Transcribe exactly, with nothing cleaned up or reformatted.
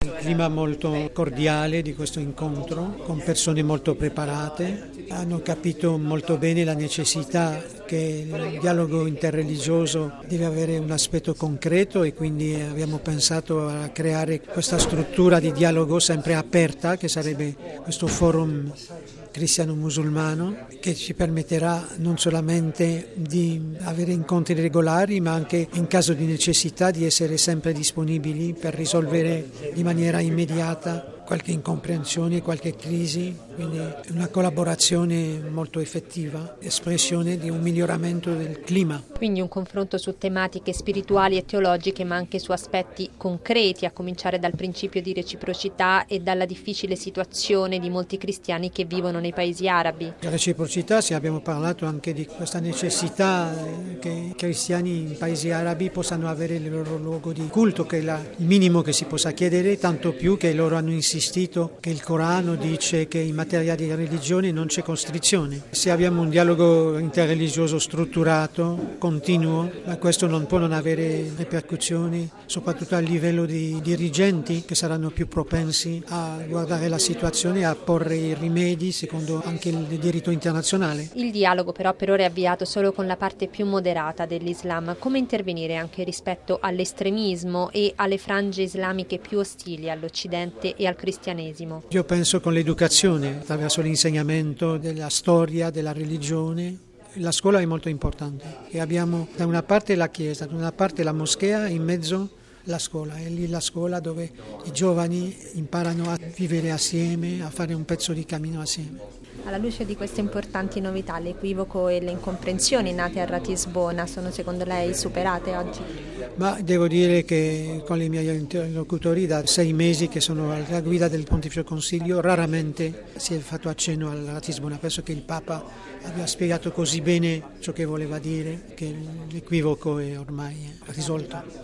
Un clima molto cordiale di questo incontro, con persone molto preparate, hanno capito molto bene la necessità che il dialogo interreligioso deve avere un aspetto concreto e quindi abbiamo pensato a creare questa struttura di dialogo sempre aperta, che sarebbe questo forum cristiano-musulmano, che ci permetterà non solamente di avere incontri regolari, ma anche in caso di necessità di essere sempre disponibili per risolvere di maniera immediata qualche incomprensione, qualche crisi, quindi una collaborazione molto effettiva, espressione di un miglioramento del clima. Quindi un confronto su tematiche spirituali e teologiche, ma anche su aspetti concreti, a cominciare dal principio di reciprocità e dalla difficile situazione di molti cristiani che vivono nei paesi arabi. La reciprocità, sì, abbiamo parlato anche di questa necessità che i cristiani in paesi arabi possano avere il loro luogo di culto, che è la, il minimo che si possa chiedere, tanto più che loro hanno insistito che il Corano dice che in materia di religione non c'è costrizione. Se abbiamo un dialogo interreligioso strutturato, continuo, ma questo non può non avere ripercussioni, soprattutto a livello di dirigenti che saranno più propensi a guardare la situazione e a porre i rimedi secondo anche il diritto internazionale. Il dialogo però per ora è avviato solo con la parte più moderata dell'Islam. Come intervenire anche rispetto all'estremismo e alle frange islamiche più ostili all'Occidente e al cristianesimo? Io penso con l'educazione, attraverso l'insegnamento della storia, della religione. La scuola è molto importante e abbiamo da una parte la chiesa, da una parte la moschea, in mezzo la scuola. È lì la scuola dove i giovani imparano a vivere assieme, a fare un pezzo di cammino assieme. Alla luce di queste importanti novità, l'equivoco e le incomprensioni nate a Ratisbona sono secondo lei superate oggi? Ma devo dire che con i miei interlocutori da sei mesi che sono alla guida del Pontificio Consiglio raramente si è fatto accenno al Ratisbona. Penso che il Papa abbia spiegato così bene ciò che voleva dire che l'equivoco è ormai risolto.